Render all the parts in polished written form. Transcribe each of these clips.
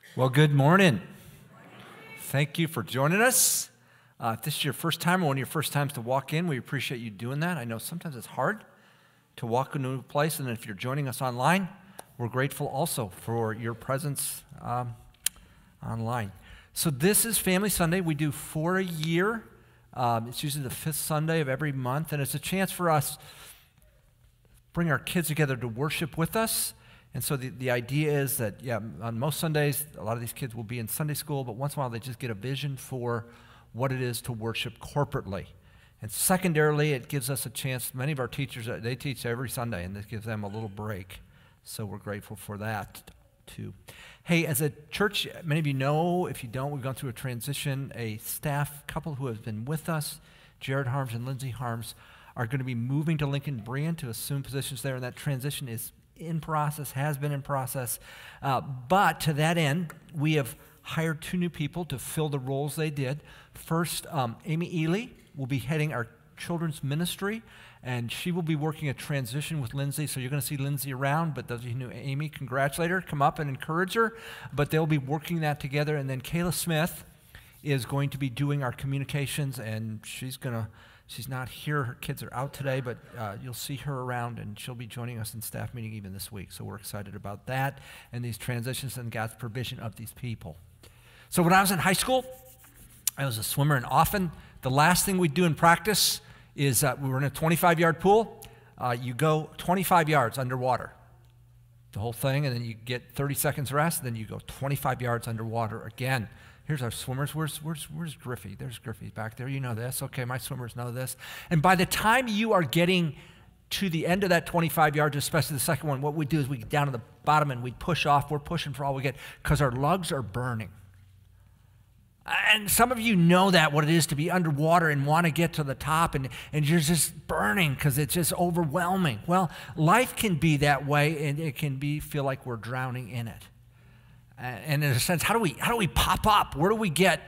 Well, good morning. Thank you for joining us. If this is your first time or one of your first times to walk in, we appreciate you doing that. I know sometimes it's hard to walk into a place, and if you're joining us online, we're grateful also for your presence online. So this is Family Sunday. We do 4 a year. It's usually the 5th Sunday of every month, and it's a chance for us to bring our kids together to worship with us. And so the idea is that, on most Sundays, a lot of these kids will be in Sunday school, but once in a while they just get a vision for what it is to worship corporately. And secondarily, it gives us a chance. Many of our teachers, they teach every Sunday, and this gives them a little break. So we're grateful for that, too. Hey, as a church, many of you know, if you don't, we've gone through a transition. A staff couple who have been with us, Jared Harms and Lindsay Harms, are going to be moving to Lincoln Brian to assume positions there, and that transition is in process, has been in process. But to that end, we have hired 2 new people to fill the roles they did. First, Amy Ely will be heading our children's ministry, and she will be working a transition with Lindsay. So you're going to see Lindsay around, but those of you who know Amy, congratulate her, come up and encourage her. But they'll be working that together. And then Kayla Smith is going to be doing our communications, and she's not here. Her kids are out today, but you'll see her around, and she'll be joining us in staff meeting even this week. So we're excited about that and these transitions and God's provision of these people. So when I was in high school, I was a swimmer, and often the last thing we'd do in practice is we were in a 25-yard pool. You go 25 yards underwater, the whole thing, and then you get 30 seconds rest, and then you go 25 yards underwater again. Here's our swimmers. Where's Griffey? There's Griffey back there. You know this. Okay, my swimmers know this. And by the time you are getting to the end of that 25 yards, especially the second one, what we do is we get down to the bottom and we push off. We're pushing for all we get because our lugs are burning. And some of you know that, what it is to be underwater and want to get to the top, and you're just burning because it's just overwhelming. Well, life can be that way, and it can feel like we're drowning in it. And in a sense, how do we pop up? Where do we get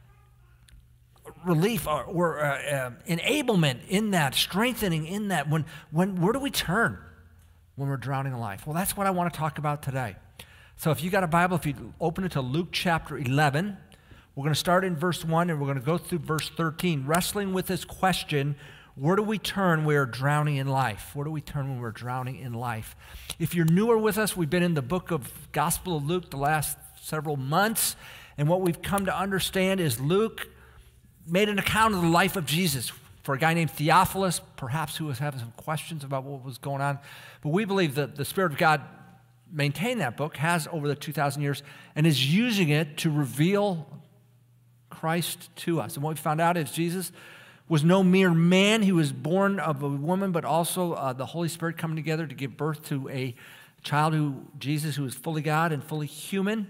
relief or enablement in that, strengthening in that? Where do we turn when we're drowning in life? Well, that's what I want to talk about today. So if you got a Bible, if you open it to Luke chapter 11, we're going to start in verse 1, and we're going to go through verse 13, wrestling with this question: where do we turn when we're drowning in life? Where do we turn when we're drowning in life? If you're newer with us, we've been in the book of Gospel of Luke the last several months, and what we've come to understand is Luke made an account of the life of Jesus for a guy named Theophilus, perhaps who was having some questions about what was going on. But we believe that the Spirit of God maintained that book, has over the 2,000 years, and is using it to reveal Christ to us. And what we found out is Jesus was no mere man. He was born of a woman, but also the Holy Spirit coming together to give birth to a child, Jesus, who was fully God and fully human.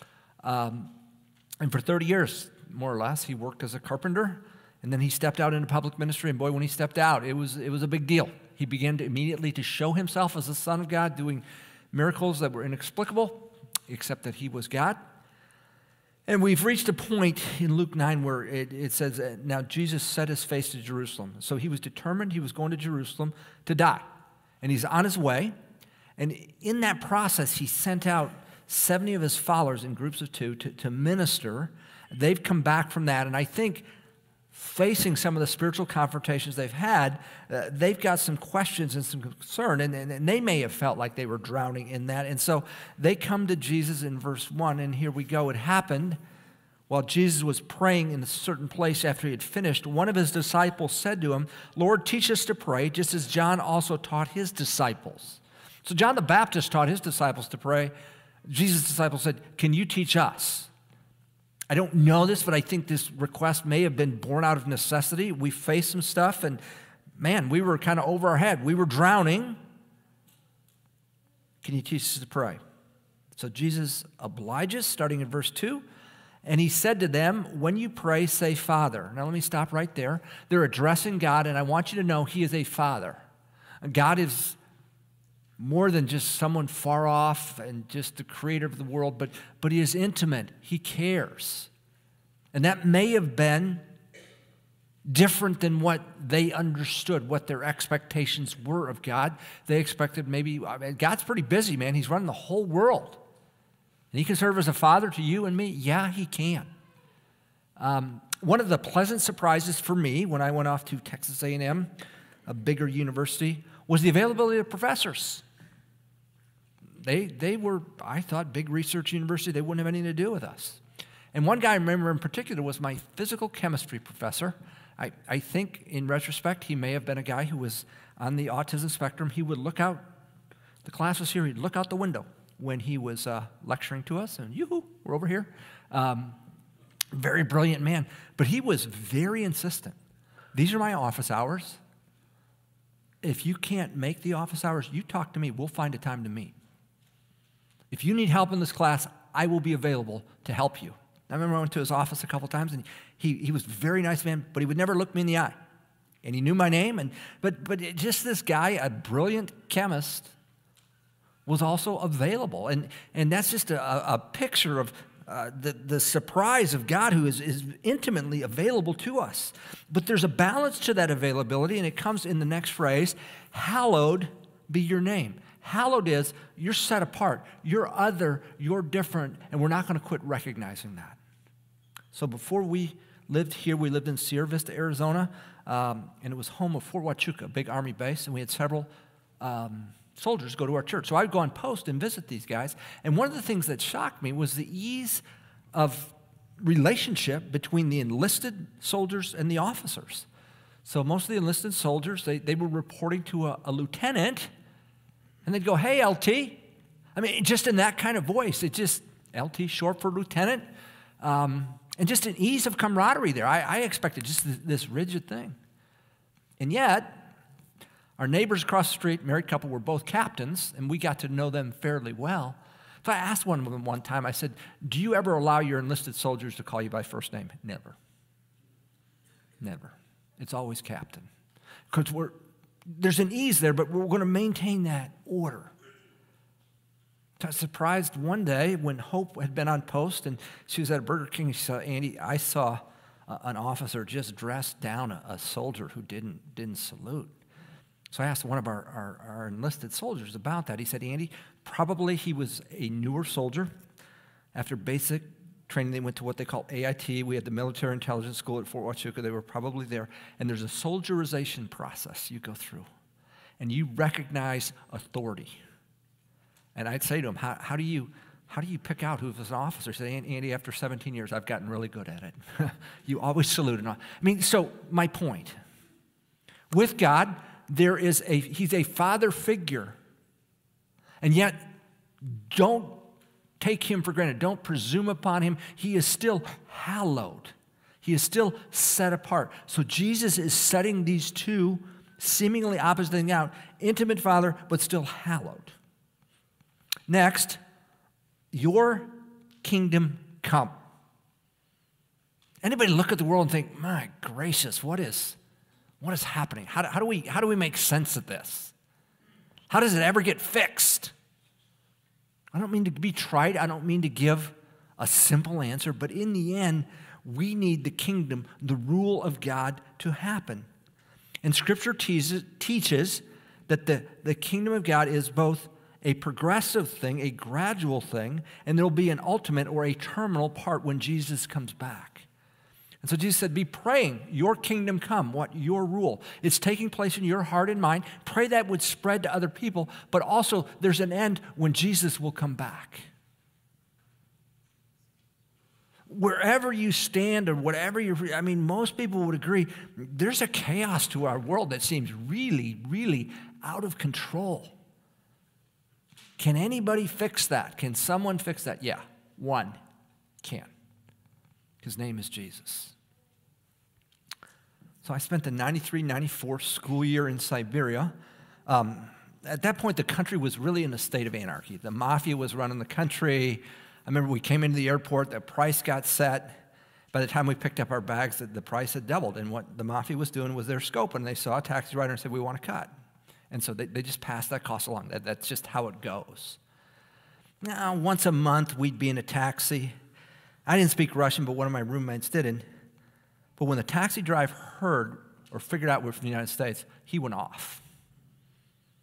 And for 30 years, more or less, he worked as a carpenter, and then he stepped out into public ministry. And boy, when he stepped out, it was a big deal. He began immediately to show himself as the Son of God, doing miracles that were inexplicable, except that he was God. And we've reached a point in Luke 9 where it says, now Jesus set his face to Jerusalem. So he was determined he was going to Jerusalem to die. And he's on his way. And in that process, he sent out 70 of his followers in groups of 2 to minister. They've come back from that. And I think facing some of the spiritual confrontations they've had, they've got some questions and some concern, and they may have felt like they were drowning in that. And so they come to Jesus in verse 1, and here we go. It happened while Jesus was praying in a certain place after he had finished. One of his disciples said to him, "Lord, teach us to pray, just as John also taught his disciples." So John the Baptist taught his disciples to pray. Jesus' disciples said, "Can you teach us?" I don't know this, but I think this request may have been born out of necessity. We faced some stuff, and man, we were kind of over our head. We were drowning. Can you teach us to pray? So Jesus obliges, starting in verse 2, and he said to them, "When you pray, say Father." Now let me stop right there. They're addressing God, and I want you to know he is a Father. God is more than just someone far off and just the creator of the world, but he is intimate. He cares. And that may have been different than what they understood, what their expectations were of God. They expected maybe, God's pretty busy, man. He's running the whole world. And he can serve as a father to you and me? Yeah, he can. One of the pleasant surprises for me when I went off to Texas A&M, a bigger university, was the availability of professors. They were, I thought, big research university. They wouldn't have anything to do with us. And one guy I remember in particular was my physical chemistry professor. I think, in retrospect, he may have been a guy who was on the autism spectrum. He would look out, the class was here, he'd look out the window when he was lecturing to us, and yoo-hoo, we're over here. Very brilliant man. But he was very insistent. These are my office hours. If you can't make the office hours, you talk to me. We'll find a time to meet. If you need help in this class, I will be available to help you. I remember I went to his office a couple times, and he was a very nice man, but he would never look me in the eye. And he knew my name, but just this guy, a brilliant chemist, was also available. And that's just a picture of the surprise of God who is intimately available to us. But there's a balance to that availability, and it comes in the next phrase, hallowed be your name. Hallowed is, you're set apart, you're other, you're different, and we're not going to quit recognizing that. So before we lived here, we lived in Sierra Vista, Arizona, and it was home of Fort Huachuca, a big Army base, and we had several soldiers go to our church. So I would go on post and visit these guys, and one of the things that shocked me was the ease of relationship between the enlisted soldiers and the officers. So most of the enlisted soldiers, they were reporting to a lieutenant, and they'd go, hey, LT. I mean, just in that kind of voice. It just, LT, short for lieutenant. And just an ease of camaraderie there. I expected just this rigid thing. And yet, our neighbors across the street, married couple, were both captains, and we got to know them fairly well. So I asked one of them one time, I said, do you ever allow your enlisted soldiers to call you by first name? Never. Never. It's always captain. Because there's an ease there, but we're going to maintain that order. I was surprised one day when Hope had been on post and she was at a Burger King. She said, Andy, I saw an officer just dress down a soldier who didn't salute. So I asked one of our enlisted soldiers about that. He said, Andy, probably he was a newer soldier. After basic training, they went to what they call AIT. We had the military intelligence school at Fort Huachuca. They were probably there. And there's a soldierization process you go through. And you recognize authority. And I'd say to him, how do you pick out who was an officer? He said, Andy, after 17 years, I've gotten really good at it. You always salute. I mean, so my point. With God, he's a father figure. And yet, don't take him for granted. Don't presume upon him. He is still hallowed. He is still set apart. So Jesus is setting these two seemingly opposite things out. Intimate father, but still hallowed. Next, your kingdom come. Anybody look at the world and think, my gracious, what is happening? How do we make sense of this? How does it ever get fixed? I don't mean to be trite. I don't mean to give a simple answer, but in the end, we need the kingdom, the rule of God to happen. And Scripture teaches that the kingdom of God is both a progressive thing, a gradual thing, and there will be an ultimate or a terminal part when Jesus comes back. And so Jesus said, be praying, your kingdom come, what? Your rule. It's taking place in your heart and mind. Pray that would spread to other people, but also there's an end when Jesus will come back. Wherever you stand or whatever most people would agree, there's a chaos to our world that seems really, really out of control. Can anybody fix that? Can someone fix that? Yeah, one can. His name is Jesus. So I spent the 93-94 school year in Siberia. At that point, the country was really in a state of anarchy. The mafia was running the country. I remember we came into the airport, the price got set. By the time we picked up our bags, the price had doubled. And what the mafia was doing was they're scoping. They saw a taxi rider and said, we want to cut. And so they just passed that cost along. That's just how it goes. Now, once a month, we'd be in a taxi. I didn't speak Russian, but one of my roommates did. But when the taxi driver heard or figured out we're from the United States, he went off.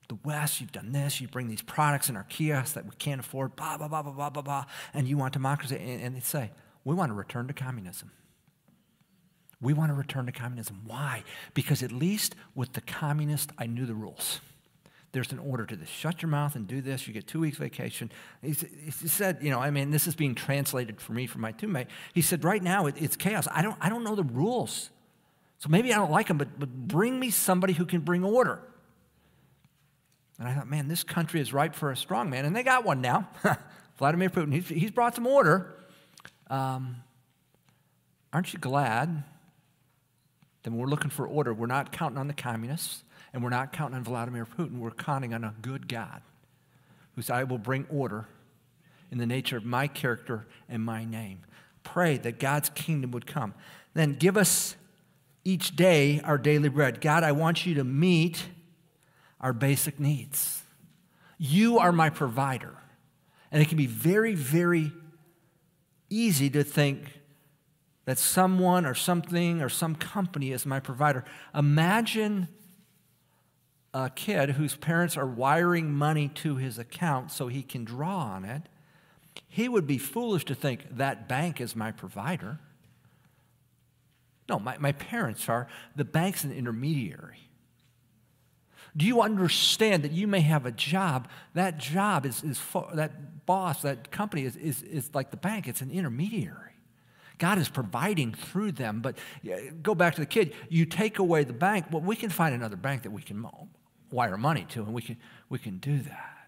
the West, you've done this, you bring these products in our kiosks that we can't afford, blah, blah, blah, blah, blah, blah, blah, and you want democracy. And they say, we want to return to communism. We want to return to communism. Why? Because at least with the communist, I knew the rules. There's an order to this. Shut your mouth and do this. You get 2 weeks vacation. He said, this is being translated for me from my teammate. He said, right now it's chaos. I don't know the rules. So maybe I don't like them, but bring me somebody who can bring order. And I thought, man, this country is ripe for a strong man. And they got one now. Vladimir Putin. He's brought some order. Aren't you glad that when we're looking for order, we're not counting on the communists, and we're not counting on Vladimir Putin. We're counting on a good God who said, I will bring order in the nature of my character and my name. Pray that God's kingdom would come. Then give us each day our daily bread. God, I want you to meet our basic needs. You are my provider. And it can be very, very easy to think that someone or something or some company is my provider. Imagine a kid whose parents are wiring money to his account so he can draw on it. He would be foolish to think that bank is my provider. No, my parents are. The bank's an intermediary. Do you understand that you may have a job? That job that boss, that company is like the bank. It's an intermediary. God is providing through them. But go back to the kid. You take away the bank. Well, we can find another bank that we can wire money to, and we can do that.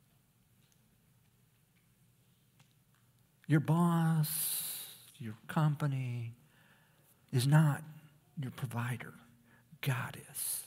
Your boss, your company is not your provider. God is.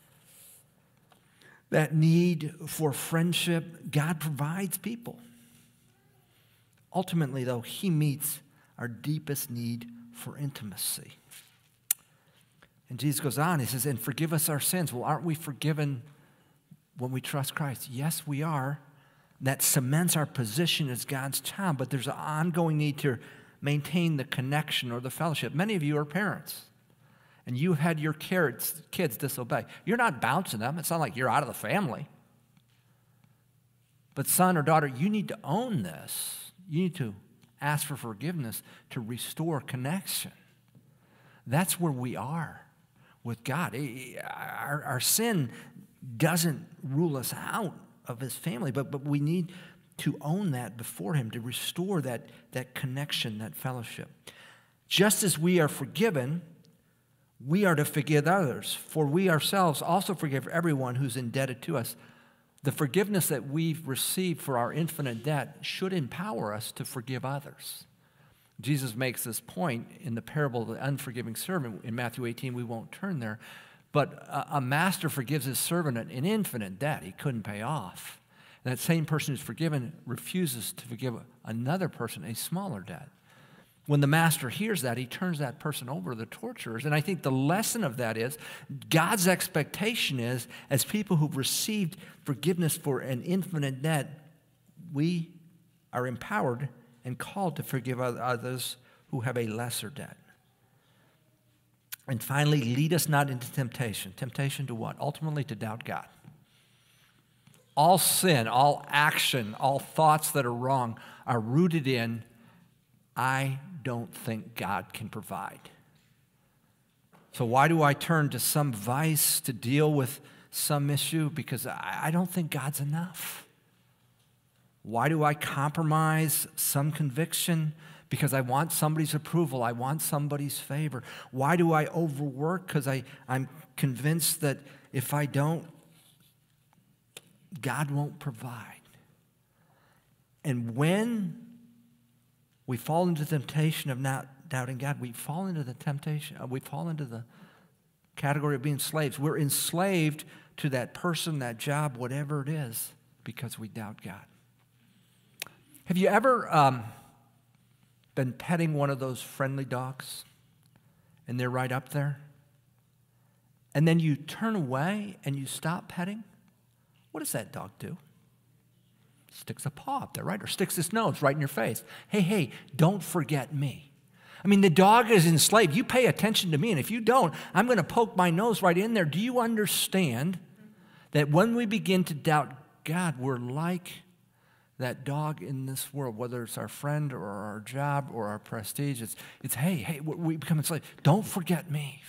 That need for friendship, God provides people. Ultimately, though, He meets our deepest need for intimacy. And Jesus goes on, He says, and forgive us our sins. Well, aren't we forgiven when we trust Christ? Yes, we are. That cements our position as God's child, but there's an ongoing need to maintain the connection or the fellowship. Many of you are parents, and you've had your kids disobey. You're not bouncing them. It's not like you're out of the family. But son or daughter, you need to own this. You need to ask for forgiveness to restore connection. That's where we are with God. Our sin doesn't rule us out of His family, but we need to own that before Him, to restore that connection, that fellowship. Just as we are forgiven, we are to forgive others, for we ourselves also forgive everyone who's indebted to us. The forgiveness that we've received for our infinite debt should empower us to forgive others. Jesus makes this point in the parable of the unforgiving servant in Matthew 18. We won't turn there. But a master forgives his servant an infinite debt he couldn't pay off. And that same person who's forgiven refuses to forgive another person a smaller debt. When the master hears that, he turns that person over to the torturers. And I think the lesson of that is God's expectation is, as people who've received forgiveness for an infinite debt, we are empowered and called to forgive others who have a lesser debt. And finally, lead us not into temptation. Temptation to what? Ultimately, to doubt God. All sin, all action, all thoughts that are wrong are rooted in, I don't think God can provide. So why do I turn to some vice to deal with some issue? Because I don't think God's enough. Why do I compromise some conviction? Because I want somebody's approval. I want somebody's favor. Why do I overwork? Because I'm convinced that if I don't, God won't provide. And when we fall into the temptation of not doubting God, we fall into the category of being slaves. We're enslaved to that person, that job, whatever it is, because we doubt God. Have you ever been petting one of those friendly dogs and they're right up there? And then you turn away and you stop petting? What does that dog do? Sticks a paw up there, right? Or sticks his nose right in your face. Hey, don't forget me. I mean, the dog is enslaved. You pay attention to me, and if you don't, I'm going to poke my nose right in there. Do you understand That when we begin to doubt God, we're like that dog in this world, whether it's our friend or our job or our prestige. It's hey, we become enslaved. Don't forget me.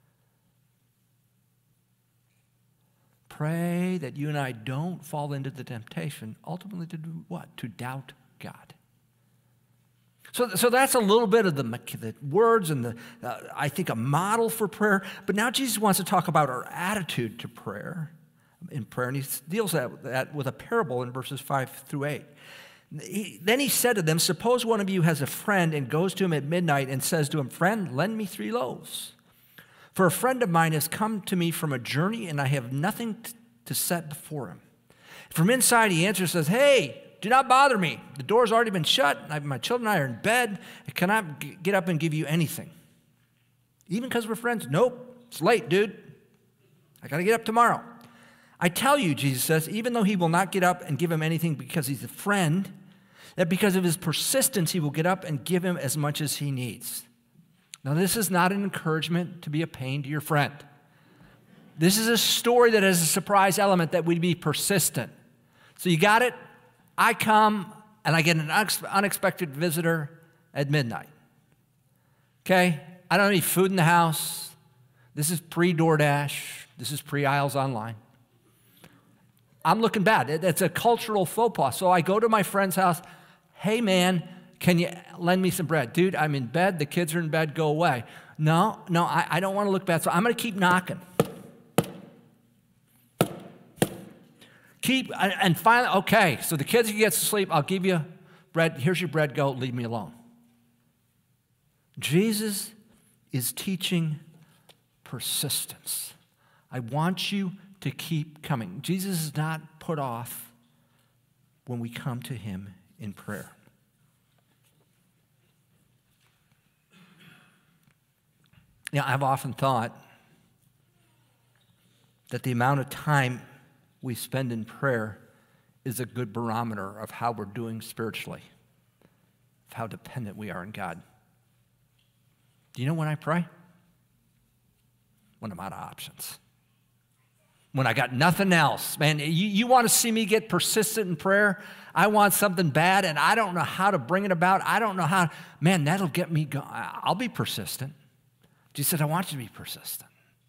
Pray that you and I don't fall into the temptation, ultimately to do what? To doubt God. So that's a little bit of the words and I think a model for prayer. But now Jesus wants to talk about our attitude to prayer. In prayer, and he deals that with a parable in verses 5 through 8. Then he said to them, suppose one of you has a friend and goes to him at midnight and says to him, friend, lend me 3 loaves. For a friend of mine has come to me from a journey, and I have nothing to set before him. From inside he answers, says, hey, do not bother me. The door's already been shut. My children and I are in bed. I cannot get up and give you anything. Even because we're friends? Nope, it's late, dude. I got to get up tomorrow. I tell you, Jesus says, even though he will not get up and give him anything because he's a friend, that because of his persistence, he will get up and give him as much as he needs. Now, this is not an encouragement to be a pain to your friend. This is a story that has a surprise element that we be persistent. So you got it? I come and I get an unexpected visitor at midnight. Okay? I don't have any food in the house. This is pre-DoorDash. This is pre-Aisles Online. I'm looking bad. It's a cultural faux pas. So I go to my friend's house. Hey, man, can you lend me some bread? Dude, I'm in bed. The kids are in bed. Go away. No, I don't want to look bad. So I'm going to keep knocking. And finally, okay, so the kids can get to sleep. I'll give you bread. Here's your bread. Go. Leave me alone. Jesus is teaching persistence. I want you to keep coming. Jesus is not put off when we come to him in prayer. Now, I've often thought that the amount of time we spend in prayer is a good barometer of how we're doing spiritually, of how dependent we are on God. Do you know when I pray? When I'm out of options. When I got nothing else. Man, you want to see me get persistent in prayer? I want something bad, and I don't know how to bring it about. I don't know how. Man, that'll get me going. I'll be persistent. Jesus said, I want you to be persistent.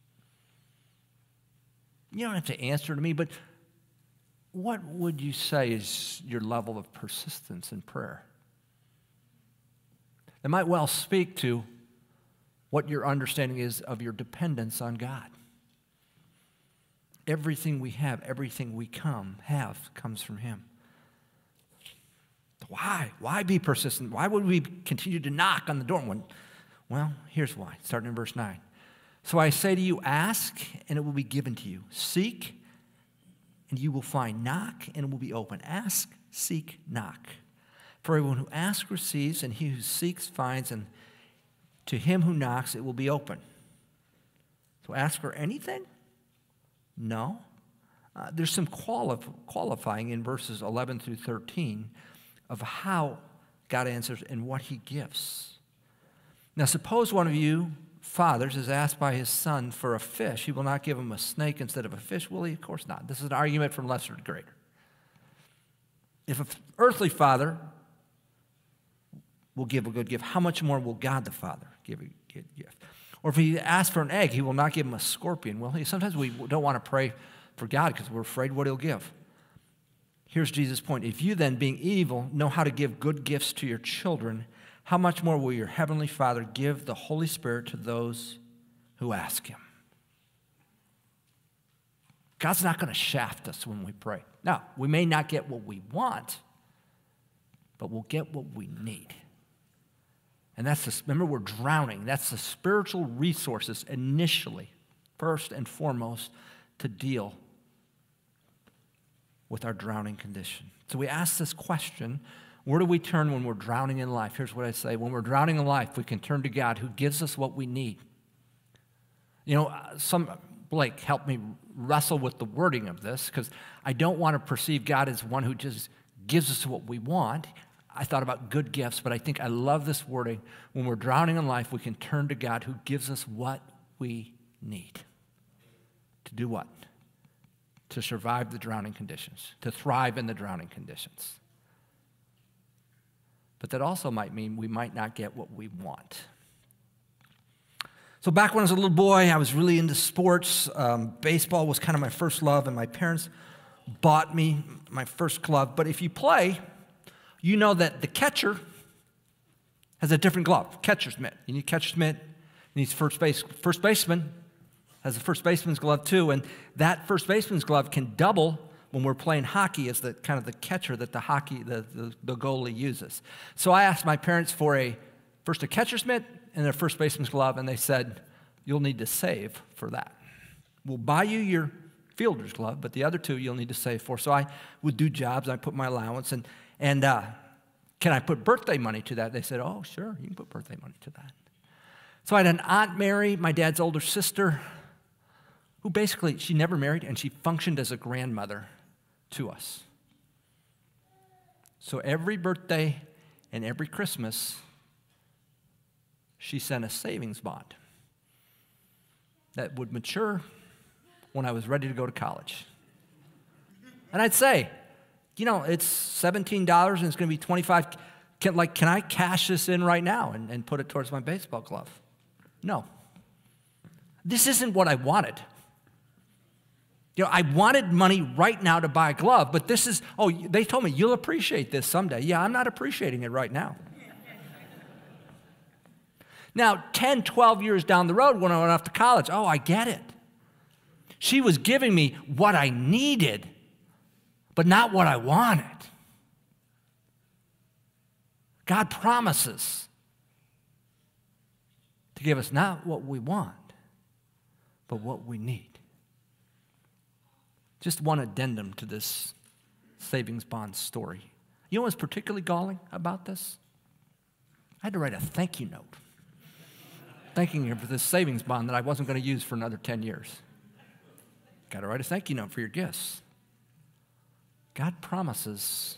You don't have to answer to me, but what would you say is your level of persistence in prayer? It might well speak to what your understanding is of your dependence on God. Everything we have, everything we have comes from him. Why? Why be persistent? Why would we continue to knock on the door? Well, here's why, starting in verse 9. So I say to you, ask, and it will be given to you. Seek, and you will find. Knock, and it will be open. Ask, seek, knock. For everyone who asks receives, and he who seeks finds, and to him who knocks it will be open. So ask for anything? No. There's some qualifying in verses 11 through 13 of how God answers and what he gives. Now, suppose one of you fathers is asked by his son for a fish. He will not give him a snake instead of a fish, will he? Of course not. This is an argument from lesser to greater. If an earthly father will give a good gift, how much more will God the Father give a good gift? Or if he asks for an egg, he will not give him a scorpion. Well, sometimes we don't want to pray for God because we're afraid what he'll give. Here's Jesus' point. If you then, being evil, know how to give good gifts to your children, how much more will your heavenly Father give the Holy Spirit to those who ask him? God's not going to shaft us when we pray. Now, we may not get what we want, but we'll get what we need. And remember, we're drowning. That's the spiritual resources initially, first and foremost, to deal with our drowning condition. So we ask this question, where do we turn when we're drowning in life? Here's what I say. When we're drowning in life, we can turn to God who gives us what we need. You know, Blake helped me wrestle with the wording of this because I don't want to perceive God as one who just gives us what we want. I thought about good gifts, but I think I love this wording. When we're drowning in life, we can turn to God who gives us what we need. To do what? to survive the drowning conditions, to thrive in the drowning conditions. But that also might mean we might not get what we want. So back when I was a little boy, I was really into sports. Baseball was kind of my first love, and my parents bought me my first glove. But if you play, you know that the catcher has a different glove, catcher's mitt. You need catcher's mitt, you need first baseman has a first baseman's glove too, and that first baseman's glove can double when we're playing hockey as the kind of the catcher that the goalie uses. So I asked my parents for first a catcher's mitt and a first baseman's glove, and they said, you'll need to save for that. We'll buy you your fielder's glove, but the other two you'll need to save for. So I would do jobs, I put my allowance, and can I put birthday money to that? They said, oh, sure, you can put birthday money to that. So I had an Aunt Mary, my dad's older sister, who basically, she never married, and she functioned as a grandmother to us. So every birthday and every Christmas, she sent a savings bond that would mature when I was ready to go to college. And I'd say, it's $17 and it's going to be $25. Can I cash this in right now and put it towards my baseball glove? No. This isn't what I wanted. I wanted money right now to buy a glove, but this is, they told me, you'll appreciate this someday. Yeah, I'm not appreciating it right now. Now, 10, 12 years down the road when I went off to college, I get it. She was giving me what I needed, but not what I wanted. God promises to give us not what we want, but what we need. Just one addendum to this savings bond story. You know what's particularly galling about this? I had to write a thank you note, thanking him for this savings bond that I wasn't going to use for another 10 years. Got to write a thank you note for your gifts. God promises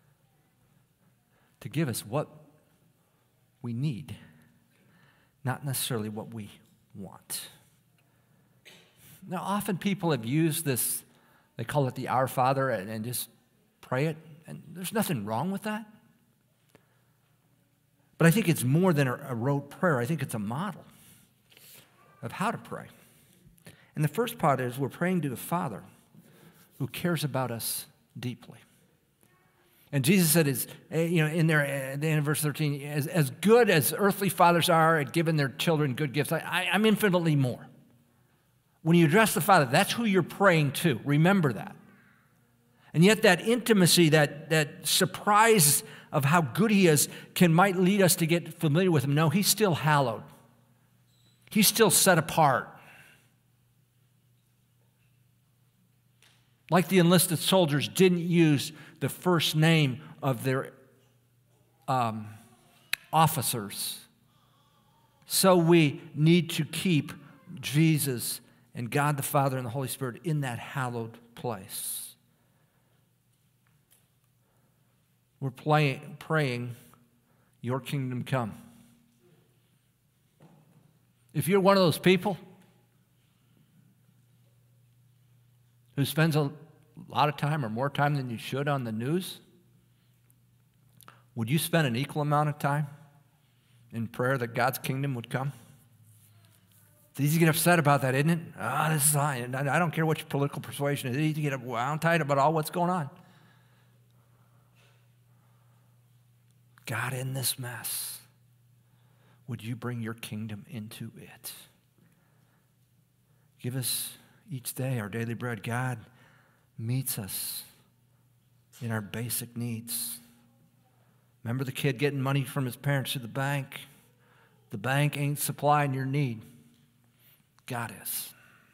to give us what we need, not necessarily what we want. Now, often people have used this, they call it the Our Father, and just pray it, and there's nothing wrong with that. But I think it's more than a rote prayer. I think it's a model of how to pray. And the first part is we're praying to the Father who cares about us deeply. And Jesus said, in there at the end of verse 13, as good as earthly fathers are at giving their children good gifts, I'm infinitely more. When you address the Father, that's who you're praying to. Remember that. And yet that intimacy, that surprise of how good he is might lead us to get familiar with him. No, he's still hallowed. He's still set apart. Like the enlisted soldiers didn't use the first name of their officers. So we need to keep Jesus and God the Father and the Holy Spirit in that hallowed place. We're praying, your kingdom come. If you're one of those people who spends a lot of time or more time than you should on the news, would you spend an equal amount of time in prayer that God's kingdom would come? It's easy to get upset about that, isn't it? This is fine. I don't care what your political persuasion is. It's easy to get wound tight about all what's going on. God, in this mess, would you bring your kingdom into it? Give us each day our daily bread. God meets us in our basic needs. Remember the kid getting money from his parents to the bank? The bank ain't supplying your need. God is.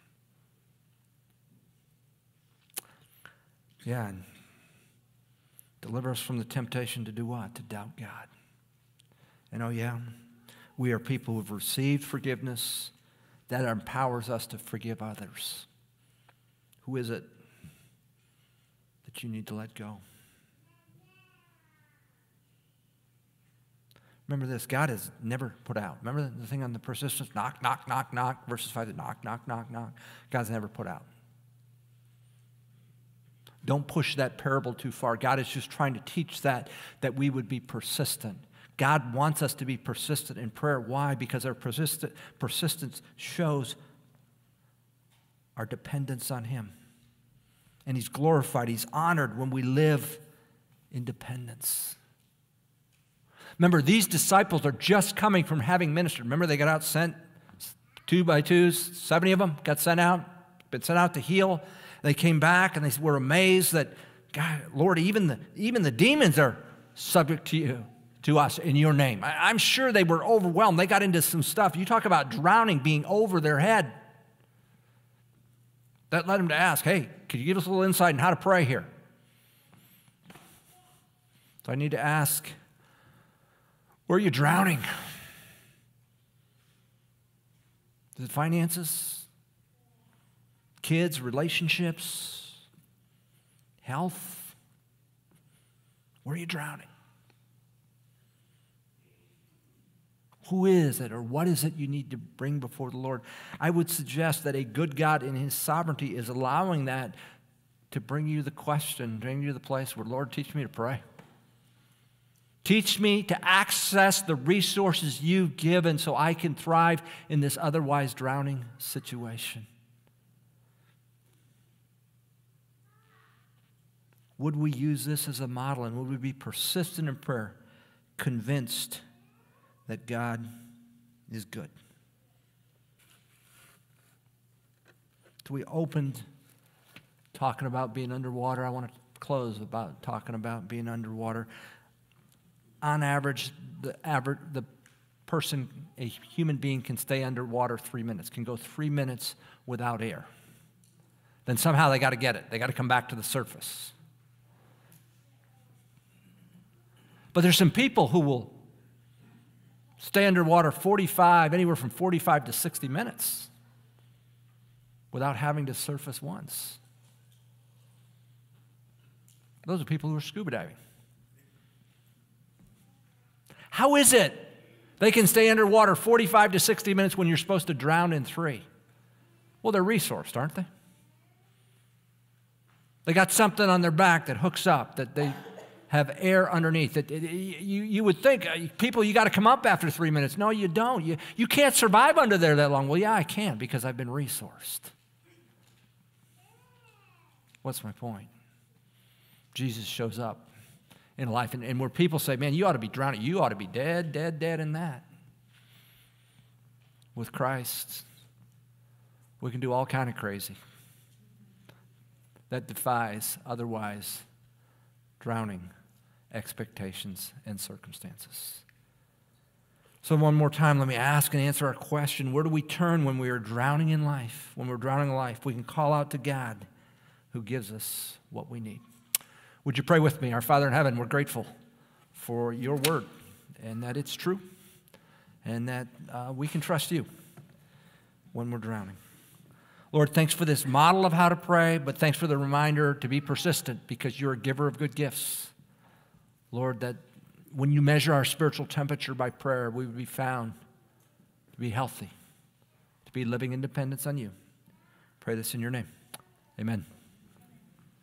Yeah, and deliver us from the temptation to do what? To doubt God. And we are people who have received forgiveness that empowers us to forgive others. Who is it that you need to let go? Remember this, God is never put out. Remember the thing on the persistence? Knock, knock, knock, knock. Verses 5, knock, knock, knock, knock. God's never put out. Don't push that parable too far. God is just trying to teach that we would be persistent. God wants us to be persistent in prayer. Why? Because our persistence shows our dependence on Him. And He's glorified, He's honored when we live in dependence. Remember, these disciples are just coming from having ministered. Remember, they got out sent 2 by 2s, 70 of them got sent out, been sent out to heal. They came back and they were amazed that, God, Lord, even the demons are subject to you, to us in your name. I'm sure they were overwhelmed. They got into some stuff. You talk about drowning being over their head. That led them to ask, hey, could you give us a little insight on how to pray here? So I need to ask, where are you drowning? Is it finances? Kids, relationships, health? Where are you drowning? Who is it or what is it you need to bring before the Lord? I would suggest that a good God in His sovereignty is allowing that to bring you the question, bring you the place where, Lord, teach me to pray. Teach me to access the resources you've given so I can thrive in this otherwise drowning situation. Would we use this as a model, and would we be persistent in prayer, convinced that God is good? So we opened talking about being underwater. I want to close about talking about being underwater. On average, the person, a human being, can stay underwater 3 minutes, can go 3 minutes without air. Then somehow they got to get it. They got to come back to the surface. But there's some people who will stay underwater anywhere from 45 to 60 minutes without having to surface once. Those are people who are scuba diving. How is it they can stay underwater 45 to 60 minutes when you're supposed to drown in 3? Well, they're resourced, aren't they? They got something on their back that hooks up, that they have air underneath. You would think, people, you got to come up after 3 minutes. No, you don't. You can't survive under there that long. Well, yeah, I can because I've been resourced. What's my point? Jesus shows up in life, and where people say, man, you ought to be drowning. You ought to be dead in that. With Christ, we can do all kind of crazy that defies otherwise drowning expectations and circumstances. So one more time, let me ask and answer our question. Where do we turn when we are drowning in life? When we're drowning in life, we can call out to God who gives us what we need. Would you pray with me? Our Father in heaven, we're grateful for your word and that it's true and that we can trust you when we're drowning. Lord, thanks for this model of how to pray, but thanks for the reminder to be persistent because you're a giver of good gifts. Lord, that when you measure our spiritual temperature by prayer, we would be found to be healthy, to be living in dependence on you. Pray this in your name. Amen.